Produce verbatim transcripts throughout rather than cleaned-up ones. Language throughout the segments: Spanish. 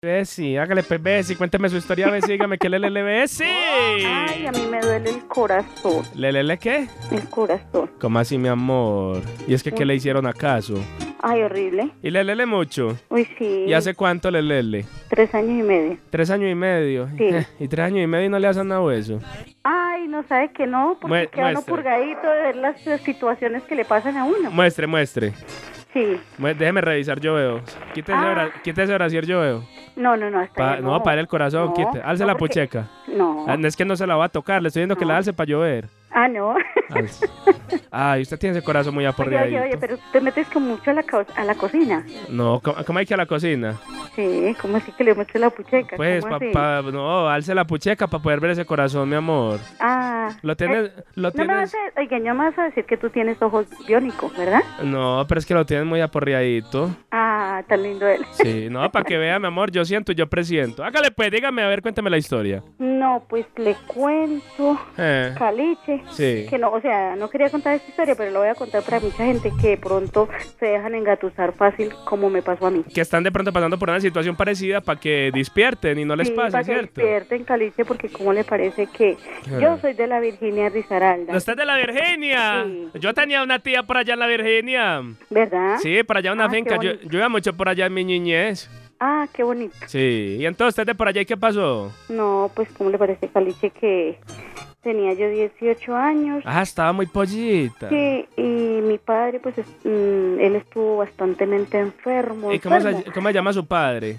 Bessie, hágale pues Bessie, cuénteme su historia, Bessie, dígame qué lelele Bessie. Ay, a mí me duele el corazón. ¿Lelele qué? El corazón. ¿Cómo así, mi amor? ¿Y es que qué le hicieron acaso? Ay, horrible. ¿Y lelele mucho? Uy, sí. ¿Y hace cuánto lelele? Tres años y medio. ¿Tres años y medio? Sí. ¿Y tres años y medio y no le hacen nada eso? Ay, no sabe que no, porque Mue- queda uno muestre. purgadito de ver las eh, situaciones que le pasan a uno. Muestre, muestre. Sí. Mue- Déjeme revisar, yo veo. Quítese Ah. ahora, quítese ahora, yo veo. No, no, no, hasta Pa- ahí no, para el corazón, No, quite. Alce no, la porque- pucheca. No. Ah, no, es que no se la va a tocar, le estoy diciendo que No. la alce para llover. Ah, no. Alce. Ay, usted tiene ese corazón muy Oye, aporreadito. oye, oye, pero tú te metes con mucho a la, co- a la cocina. No, ¿cómo, cómo hay que ir a la cocina? Sí, ¿cómo así que le muestre la pucheca? Pues, ¿Cómo así? papá, no, alce la pucheca para poder ver ese corazón, mi amor. Ah. Lo tienes, eh, lo No me tienes... vas a, oiga, no me vas a decir que tú tienes ojos biónicos, ¿verdad? No, pero es que lo tienes muy aporreadito. Ah, tan lindo él. Sí, no, para que vea, mi amor, yo siento y yo presiento. Hágale pues, dígame, a ver, cuéntame la historia. No, pues le cuento, Eh, Caliche, sí. que no, o sea, no quería contar esta historia, pero lo voy a contar para mucha gente que de pronto se dejan engatusar fácil, como me pasó a mí. Que están de pronto pasando por una situación parecida para que despierten y no les Sí, pase, para que ¿cierto? despierten, Caliche, porque como le parece que yo soy de la Virginia Risaralda, ¿No estás de la Virginia? Sí. Yo tenía una tía por allá en la Virginia. ¿verdad? Sí, por allá una Ah, qué finca. Yo, bonito. yo iba mucho por allá en mi niñez. Ah, qué bonito. Sí, y entonces usted de por allá, ¿y qué pasó? No, pues como le parece, Caliche, que tenía yo dieciocho años. Ah, estaba muy pollita. Sí, y mi padre, pues, es- mm, él estuvo bastantemente enfermo. ¿Y cómo enfermo. se, cómo se llama su padre?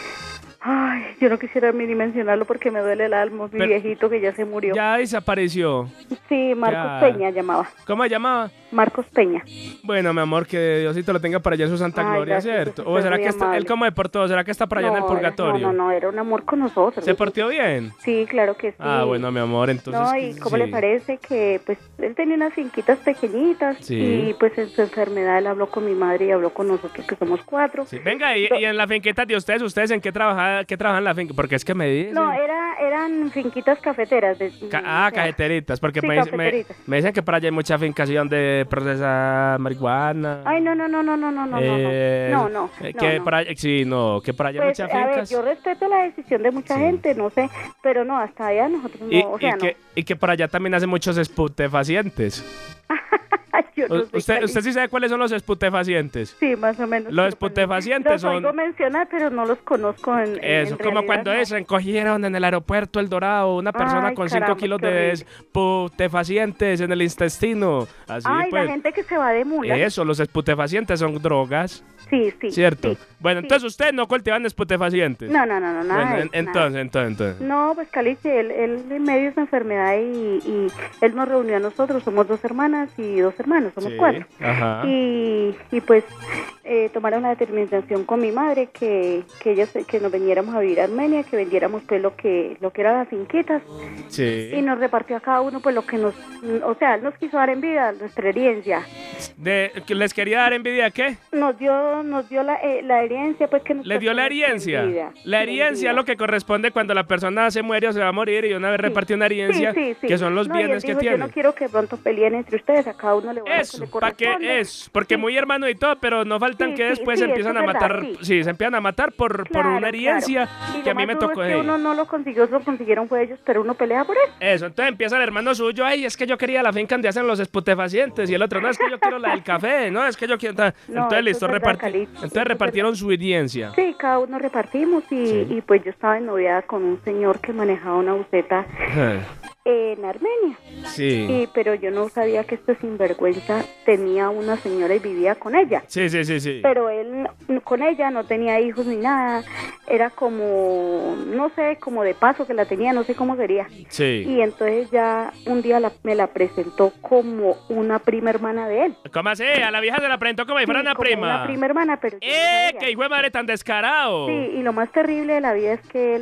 Ay, yo no quisiera ni dimensionarlo porque me duele el alma, mi Pero- viejito que ya se murió. Ya desapareció. Sí, Marcos Ya. Peña llamaba. ¿Cómo se llamaba? Marcos Peña. Bueno, mi amor, que Diosito lo tenga para allá en su santa Ay, gloria, gracias, ¿cierto? usted ¿O es será muy que está, amable. él cómo de por todo? ¿Será que está por allá en el No, era- purgatorio? No, no, no, era un amor con nosotros. ¿Se portó bien? Sí, claro que sí. Ah, bueno, mi amor, entonces... No, y cómo le sí. parece que, pues, él tenía unas finquitas pequeñitas Sí. y, pues, en su enfermedad él habló con mi madre y habló con nosotros, que somos cuatro. Sí, venga, y, y en la finquita de ustedes, ¿ustedes en qué trabajan, qué trabajan en la finca? Porque es que me dicen... No, era, eran finquitas cafeteras. De, Ca- ah, o sea, cajeteritas, porque sí, me, me, cafeteritas. me dicen que por allá hay mucha finca así donde procesa marihuana. Ay, no, no, no, no, no, no, no, Eh, no, no, eh, no, que no. por allá, sí, no, que por allá hay Pues, muchas a ver, fincas. yo respeto la decisión de mucha Sí. gente, no sé, pero no, hasta allá nosotros no, y, o sea, y que, y que por allá también hacen muchos esputefacientes. no. Yo no U- sé ¿Usted, cuál ¿Usted es. sí sabe cuáles son los esputefacientes? Sí, más o menos. Los pero esputefacientes Los son- oigo mencionar, pero no los conozco en, en- Eso, en como realidad, cuando no. es, recogieron en el aeropuerto El Dorado una persona Ay, con cinco caramba, kilos qué de horrible. esputefacientes en el intestino. Así Ay, pues. la gente que se va de mula. Eso, los esputefacientes son drogas, Sí, sí. ¿cierto? sí, Bueno, sí. entonces ustedes no cultivan esputefacientes. No, no, no, no, nada. Bueno, de en- eso, nada. entonces, entonces, entonces. No, pues Caliche, él, él en medio de su enfermedad y, y él nos reunió a nosotros, somos dos hermanas y dos hermanos, somos Sí, cuatro. ajá. Y, y pues eh, tomaron la determinación con mi madre que, que ella se- que nos veniéramos a vivir a Armenia, que vendiéramos pues lo que lo que eran las finquitas Sí. y nos repartió a cada uno pues lo que nos, o sea, él nos quiso dar en vida nuestra herencia. De, que ¿Les quería dar envidia qué? Nos dio nos dio la, eh, la herencia pues que nos ¿Les dio la pertenece en herencia? vida. La Sí, en herencia es vida. lo que corresponde cuando la persona se muere o se va a morir y una vez repartió una herencia, Sí, sí, sí. que son los No, y él bienes que dijo, tiene. Yo no quiero que de pronto peleen entre ustedes, a cada uno le voy a dar lo que Eso, le ¿para qué corresponde. es? Porque Sí. muy hermano y todo, pero no faltan Sí, que sí, después sí, se empiezan eso a es verdad, matar, sí. sí, se empiezan a matar por, por Claro, una herencia claro. Y que a lo mí más me duro tocó. es que eh, uno no lo consiguió, lo consiguieron fue ellos, pero uno pelea por eso. Eso, entonces empieza el hermano suyo, ay, es que yo quería la finca donde hacen los esputefacientes, y el otro, no, es que yo quiero la del café, no, es que yo quiero... ta- No, entonces eso listo, es verdad, reparti- Cali, eso entonces es repartieron su herencia. Sí, cada uno repartimos y, Sí. y pues yo estaba ennoviada con un señor que manejaba una buseta Ajá. en Armenia. Sí. Y, pero yo no sabía que este sinvergüenza tenía una señora y vivía con ella. Sí, sí, sí, sí. Pero él n- con ella no tenía hijos ni nada, era como, no sé, como de paso que la tenía, no sé cómo sería. Sí. Y entonces ya un día la- me la presentó como una prima hermana de él. ¿Cómo así? A la vieja se la presentó como si fuera Sí, una como prima. Una prima hermana, pero yo no ¡Eh! sabía. ¡Qué hijo de madre tan descarado! Sí, y lo más terrible de la vida es que él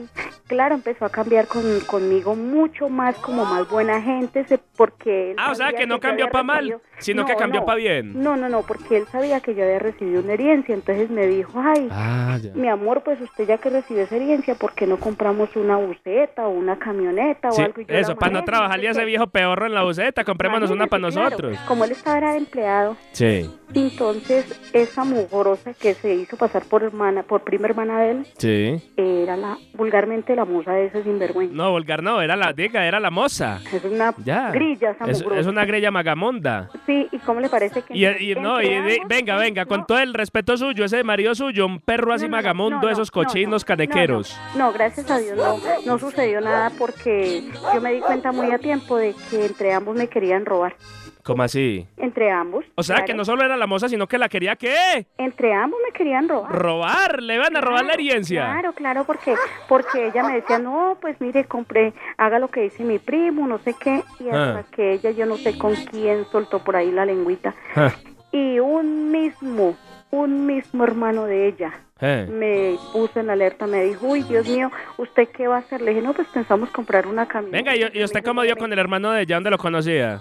claro, empezó a cambiar con, conmigo mucho más, como más buena gente, se, porque... él Ah, o sea, sabía que no yo cambió había para mal, recibido- sino No, que cambió no. para bien. No, no, no, porque él sabía que yo había recibido una herencia, entonces me dijo, ay, Ah, ya. mi amor, pues usted ya que recibió esa herencia, ¿por qué no compramos una buseta o una camioneta Sí, o algo? Y yo la eso, para no manejo, trabajarle a sé ese qué. viejo peorro en la buceta, comprémonos una para Imagínese, claro, nosotros. como él estaba era empleado, Sí, entonces esa mugrosa que se hizo pasar por hermana, por prima hermana de él, sí. era la vulgarmente la musa de ese sinvergüenza. No, vulgar no, era la, diga, era la moza. Es una Ya. grilla esa Es, mugrosa. es una grella magamonda. Sí, ¿y cómo le parece que Y, entre- y no, y entre de- ambos, venga, no, venga, con no, todo el respeto suyo, ese marido suyo, un perro así no, no, no, magamundo, no, no, esos no, no, cochinos no, canequeros. No, no, gracias a Dios no, no sucedió nada porque yo me di cuenta muy a tiempo de que entre ambos me querían robar. ¿Cómo así? Entre ambos. O sea, claro. que no solo era la moza, sino que la quería, ¿qué? Entre ambos me querían robar. ¿Robar? ¿Le iban a robar la herencia? Claro, claro, porque porque ella me decía, no, pues mire, compré, haga lo que dice mi primo, no sé qué, y hasta Ah. que ella, yo no sé con quién, soltó por ahí la lengüita. Ah, Y un mismo, un mismo hermano de ella eh. me puso en alerta, me dijo, uy, Dios mío, ¿usted qué va a hacer? Le dije, no, pues pensamos comprar una camioneta. Venga, ¿y, y usted cómo dio con el hermano de ella? ¿Dónde lo conocía?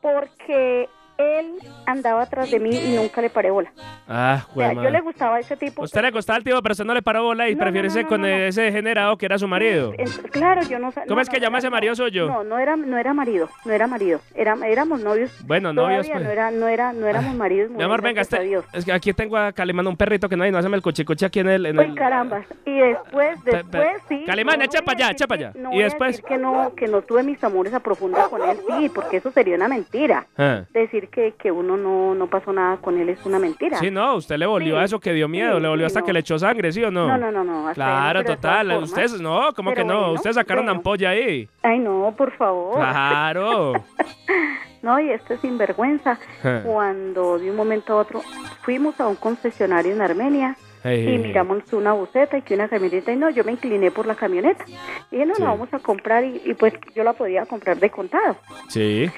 Porque él andaba atrás de mí y nunca le paré bola. Ah, O sea, güey, yo le gustaba a ese tipo. Usted le gustaba al tío, pero usted no le paró bola y No, prefiere no, irse no, con no, no. ese degenerado que era su marido. En- claro, yo no sé. ¿Cómo no, es que no, llama era- ese marido suyo? No, no era, no era marido, no era marido. Era, éramos novios. Bueno, novios, Todavía pues. no era, no era, no éramos maridos. Mi amor, venga, gracias a este, Dios. es que aquí tengo a Calimán, un perrito que no hay, no haceme el cochicoche aquí en el... En Uy, el carambas. Y después, Pe- pe- después sí. Calimán, no, echa no pa' voy a allá, decir echa pa' que- allá. No Y voy a después- decir que no, que no tuve mis amores a profunda con él, sí, porque eso sería una mentira. Ah. Decir que, que uno no, no pasó nada con él es una mentira. Sí, no, usted le volvió Sí, a eso que dio miedo, sí, le volvió sí, hasta no. que le echó sangre, ¿sí o no? No, no, no, no. hasta ahí no, Claro, pero de total, todas formas- ustedes no, ¿cómo Pero que no? bueno, Ustedes sacaron bueno. ampolla ahí. Ay, no, por favor. Claro. No, y este sinvergüenza, Ja. cuando de un momento a otro fuimos a un concesionario en Armenia Ey. y miramos una buseta y que una camioneta, y no, yo me incliné por la camioneta. Y dije, no, Sí. la vamos a comprar, y, y pues yo la podía comprar de contado. Sí.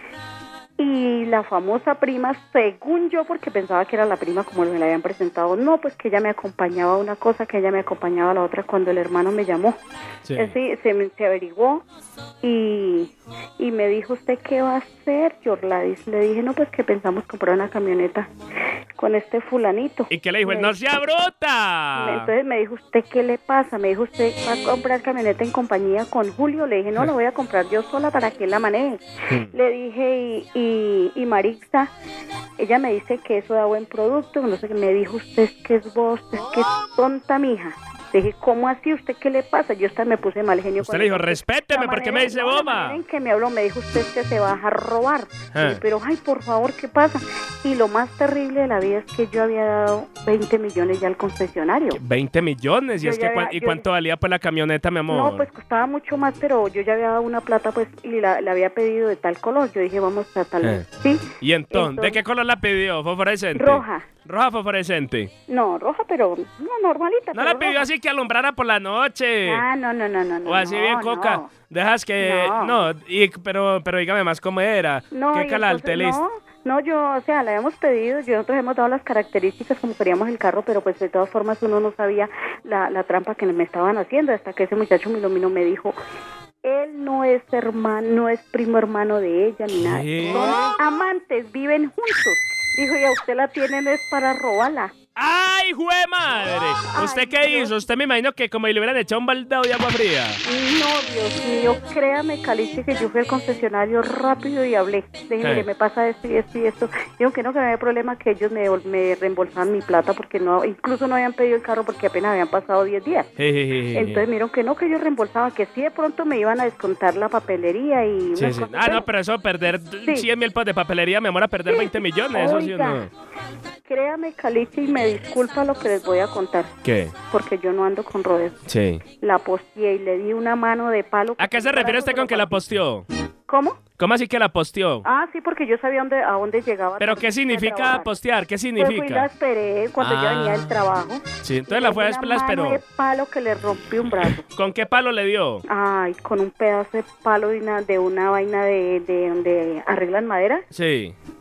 Y la famosa prima, según yo, porque pensaba que era la prima como me la habían presentado, no, pues que ella me acompañaba a una cosa, que ella me acompañaba a la otra cuando el hermano me llamó. Sí. Él sí, se, me- se averiguó y, y me dijo, ¿usted qué va a hacer, Yorladis? Le dije, no, pues que pensamos comprar una camioneta con este fulanito. ¿Y qué le dijo? Me ¡El no sea bruta! Entonces me dijo, ¿usted qué le pasa? Me dijo, ¿usted va a comprar camioneta en compañía con Julio? Le dije, no, la voy a comprar yo sola para que él la maneje. Hmm. Le dije, y, y, y Marixa, ella me dice que eso da buen producto, no sé qué. Me dijo, usted es que es vos, es que es tonta, mija. Le dije, ¿cómo así? ¿Usted qué le pasa? Yo hasta me puse mal genio. Usted cuando- le dijo, respéteme, La ¿por qué manera- me dice no, la boba? manera en que me habló, me dijo, usted es que se va a dejar robar. Ah. Le dije, pero, ay, por favor, ¿qué pasa? Y lo más terrible de la vida es que yo había dado veinte millones ya al concesionario. veinte millones. ¿Y, Yo es ya que, cua- había- ¿y yo- cuánto valía pues la camioneta, mi amor? No, pues costaba mucho más, pero yo ya había dado una plata, pues, y la, la había pedido de tal color. Yo dije, vamos a tal, Eh. sí. ¿Y entonces, entonces- de qué color la pidió? ¿Fosforescente? Roja. Roja fosforescente. No, roja, pero no, normalita. ¿No pero la pidió roja. así que alumbrara por la noche? Ah, no, no, no, no. no, O así no, bien coca. no. Dejas que... No. No, y, pero, pero dígame más cómo era. No, ¿Qué y calalte entonces, listo? no, no, yo, o sea, la habíamos pedido, yo nosotros hemos dado las características como queríamos el carro, pero pues de todas formas uno no sabía la, la trampa que me estaban haciendo, hasta que ese muchacho Milomino me dijo, él no es hermano, no es primo hermano de ella ni nada, ¿Qué? son amantes, viven juntos. Dijo, y a usted la tienen es para robarla. ¡Ay, jue madre! ¿Usted Ay, qué Dios. hizo? Usted me imagino que como le hubieran echado un baldado de agua fría. No, Dios mío, créame, Calice, que yo fui al concesionario rápido y hablé. Le dije, ¿Qué? mire, me pasa esto y esto y esto. Digo que no, que no había problema, que ellos me, devol- me reembolsaban mi plata porque no, incluso no habían pedido el carro porque apenas habían pasado diez días. Jejeje. Entonces miraron que no, que ellos reembolsaban, que sí de pronto me iban a descontar la papelería y... Sí, unas sí. cosas, Ah, pero no, pero eso perder Sí. cien mil pesos de papelería, mi amor, a perder veinte millones, eso sí o Oiga, no. créame, Calice, y me disculpa lo que les voy a contar, ¿Qué? porque yo no ando con rodeos. Sí. La posteé y le di una mano de palo. ¿A qué se refiere usted con que la posteó? ¿Cómo? ¿Cómo así que la posteó? Ah, sí, porque yo sabía dónde, a dónde llegaba. ¿Pero tarde qué de significa trabajar. postear? ¿Qué Pues fui y la significa? esperé cuando Ah. ya venía del trabajo. Sí, Y entonces la le fue di a una la esperó. mano de palo que le rompí un brazo. ¿Con qué palo le dio? Ay, con un pedazo de palo de una, de una vaina de, de donde arreglan madera. Sí.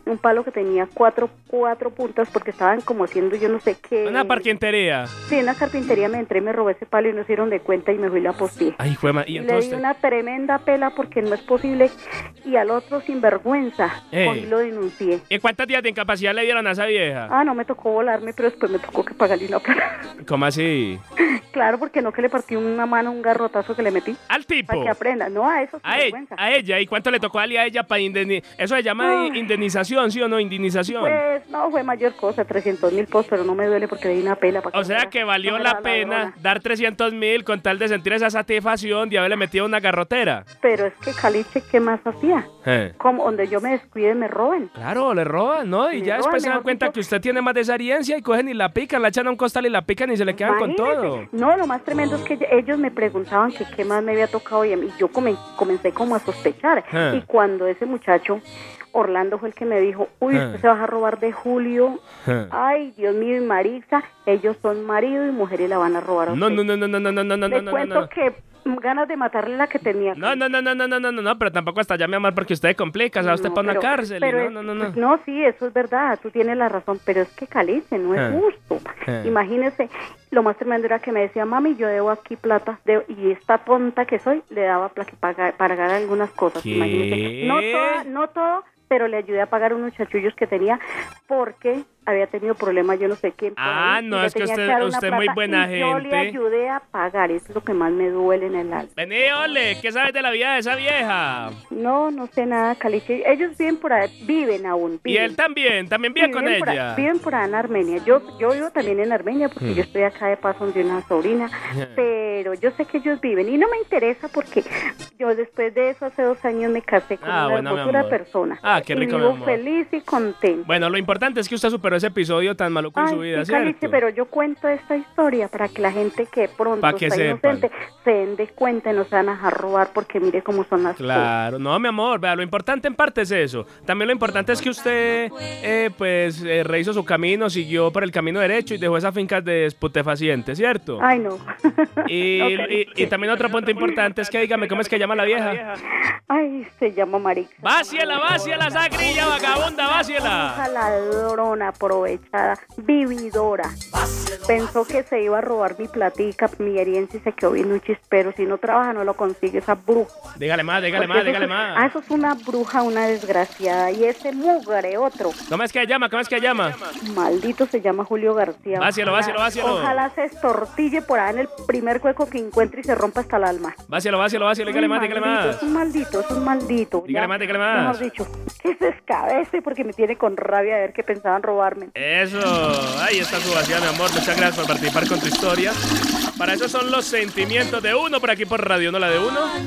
un palo que tenía cuatro, cuatro puntas porque estaban como haciendo yo no sé qué. Una parquintería. Sí, en una carpintería me entré, me robé ese palo y no se dieron de cuenta y me fui y la posteé. Ay, juema, y Le entonces... di una tremenda pela porque no es posible y al otro sinvergüenza, Ey. hoy lo denuncié. ¿Y cuántos días de incapacidad le dieron a esa vieja? Ah, no me tocó volarme, pero después me tocó que pagarle una plata. ¿Cómo así? Claro, porque no que le partí una mano, un garrotazo que le metí. ¿Al tipo? Para que aprenda. No, a eso A, e- sinvergüenza. a ella, ¿y cuánto le tocó a ella, a ella para indemnizar? Eso se llama Ay. indemnización, ¿sí o no? Indemnización. Pues no fue mayor cosa, trescientos mil pesos, pero no me duele porque le di una pela. Para O sea no que me valió no me la pena ladrona. dar trescientos mil con tal de sentir esa satisfacción de haberle metido una garrotera. Pero es que Caliche, ¿qué más hacía? Eh. Como donde yo me descuide me roben. Claro, le roban, ¿no? Y Le ya roban, después se dan mejor cuenta dicho. que usted tiene más de esa herencia y cogen y la pican, la echan a un costal y la pican y se le quedan con Imagínese. todo. No, lo más tremendo es que ellos me preguntaban que qué más me había tocado y a mí- yo come- comencé como a sospechar. Ah. Y cuando ese muchacho, Orlando, fue el que me dijo, uy, Ah. usted se va a robar de Julio. Ah. Ay, Dios mío, y Marisa, ellos son marido y mujer y la van a robar a No, usted. no, no, no, no, no, no, no, no, Le no, cuento no, no. que mm, ganas de matarle la que tenía. No, no, no, no, no, no, no, no, no, pero tampoco hasta allá, mi amor, porque usted complica, o sea, usted No, para una pero- cárcel. y pero no, es- no, no, no. No, sí, eso es verdad, tú tienes la razón, pero es que Calice, no es Ah. justo. Ah. Imagínese, lo más tremendo era que me decía, mami, yo debo aquí plata, debo- y esta tonta que soy, le daba plata para pagar, para pagar algunas cosas. ¿Qué? Imagínese, no toda, no todo, pero le ayudé a pagar unos chachullos que tenía porque había tenido problemas, yo no sé quién. por Ah, ahí, y no, le es que tenía usted- dar una usted muy plata, buena y Yo le gente. ayudé a pagar, eso es lo que más me duele en el alma. Vení, ole, ¿qué sabes de la vida de esa vieja? No, no sé nada, Caliche. Ellos viven por ahí, viven aún. Y Viven. él también, también vive Sí, con viven por ella. ahí- viven por ahí en Armenia. Yo, yo vivo también en Armenia porque Hmm. yo estoy acá de paso de una sobrina, pero yo sé que ellos viven y no me interesa porque yo después de eso hace dos años me casé con Ah, una bueno, mi hermosura amor. persona. Ah, qué rico, y mi vivo amor. feliz y contenta. Bueno, lo importante es que usted superó ese episodio tan maluco en Ay, su vida, sí, Caliche, ¿cierto? pero yo cuento esta historia para que la gente que pronto Pa' que está sepan. inocente se den de cuenta y no se van a dejar robar porque mire cómo son las cosas. Claro, no, mi amor, vea, lo importante en parte es eso. También lo importante es que usted, eh, pues, eh, rehizo su camino, siguió por el camino derecho y dejó esas fincas de estupefacientes, ¿cierto? Ay, no. Y, No, y- Caliche. y también otro punto importante es que dígame, ¿cómo es que llama la vieja? Ay, se llama Marixa. ¡Váciela, váciela, sagrilla, vagabunda, váciela! Hija ladrona, aprovechada, vividora. Pensó que se iba a robar mi platica, mi herencia y se quedó viendo un chispero. Si no trabaja, no lo consigue esa bruja. Dígale más, dígale Porque más, eso dígale es- Ah, más. eso es una bruja, una desgraciada. Y ese mugre, otro, ¿Cómo es que llama? ¿Cómo es que llama? maldito, se llama Julio García. Vácielo, Ojalá- vácielo, vácielo. Ojalá se estortille por ahí en el primer hueco que encuentre y se rompa hasta el alma. Vácielo, vácielo, vácielo, dígale más, dígale Maldito, más. Es un maldito, es un maldito. Dígale Ya, más, dígale más. Mejor dicho, que se escabece porque me tiene con rabia de ver que pensaban robarme. Eso, ahí está su vacía, mi amor. Muchas gracias por participar con tu historia. Para eso son los sentimientos de uno por aquí por Radio No La de Uno.